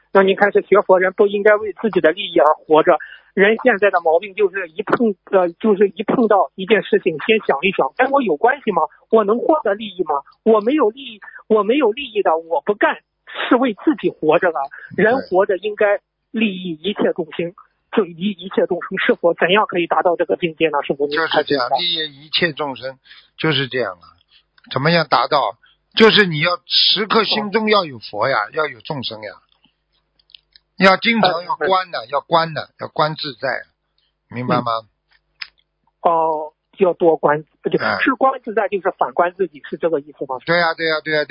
那您看，是学佛人不应该为自己的利益而活着。人现在的毛病就是一碰到一件事情，先想一想，跟我有关系吗？我能获得利益吗？我没有利益的，我不干，是为自己活着了。人活着应该利益一切众生，就一切众生。是否怎样可以达到这个境界呢？是否就是这样，利益一切众生，就是这样啊。怎么样达到？就是你要时刻心中要有佛呀，要有众生呀。要经常要观的，要观自在，明白吗？ 要多观，是观自在，就是反观自己，是这个意思吗？ 对呀。